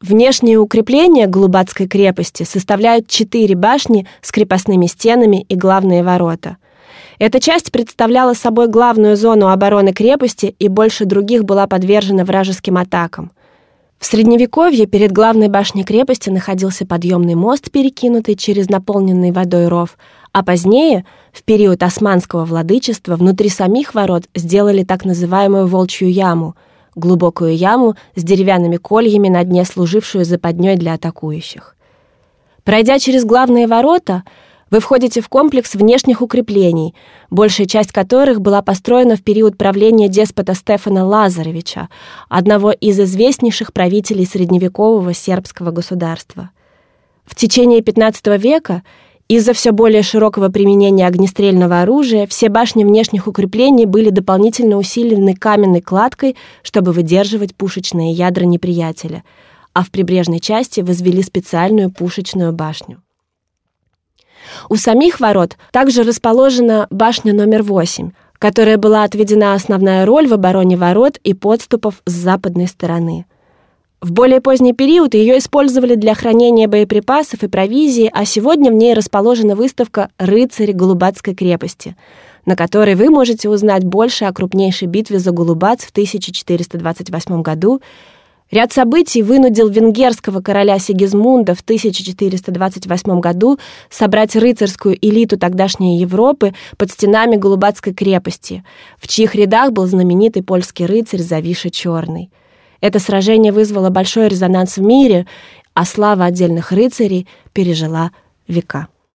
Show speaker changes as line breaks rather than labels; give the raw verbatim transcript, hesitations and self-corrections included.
Внешние укрепления Голубацкой крепости составляют четыре башни с крепостными стенами и главные ворота. Эта часть представляла собой главную зону обороны крепости и больше других была подвержена вражеским атакам. В Средневековье перед главной башней крепости находился подъемный мост, перекинутый через наполненный водой ров, а позднее, в период османского владычества, внутри самих ворот сделали так называемую волчью яму — глубокую яму с деревянными кольями на дне, служившую западней для атакующих. Пройдя через главные ворота, вы входите в комплекс внешних укреплений, большая часть которых была построена в период правления деспота Стефана Лазаревича, одного из известнейших правителей средневекового сербского государства. В течение пятнадцатого века из-за все более широкого применения огнестрельного оружия все башни внешних укреплений были дополнительно усилены каменной кладкой, чтобы выдерживать пушечные ядра неприятеля, а в прибрежной части возвели специальную пушечную башню. У самих ворот также расположена башня номер восемь, которой была отведена основная роль в обороне ворот и подступов с западной стороны. В более поздний период ее использовали для хранения боеприпасов и провизии, а сегодня в ней расположена выставка «Рыцари Голубацкой крепости», на которой вы можете узнать больше о крупнейшей битве за Голубац в тысяча четыреста двадцать восьмом году. Ряд событий вынудил венгерского короля Сигизмунда в тысяча четыреста двадцать восьмом году собрать рыцарскую элиту тогдашней Европы под стенами Голубацкой крепости, в чьих рядах был знаменитый польский рыцарь Завиша Черный. Это сражение вызвало большой резонанс в мире, а слава отдельных рыцарей пережила века.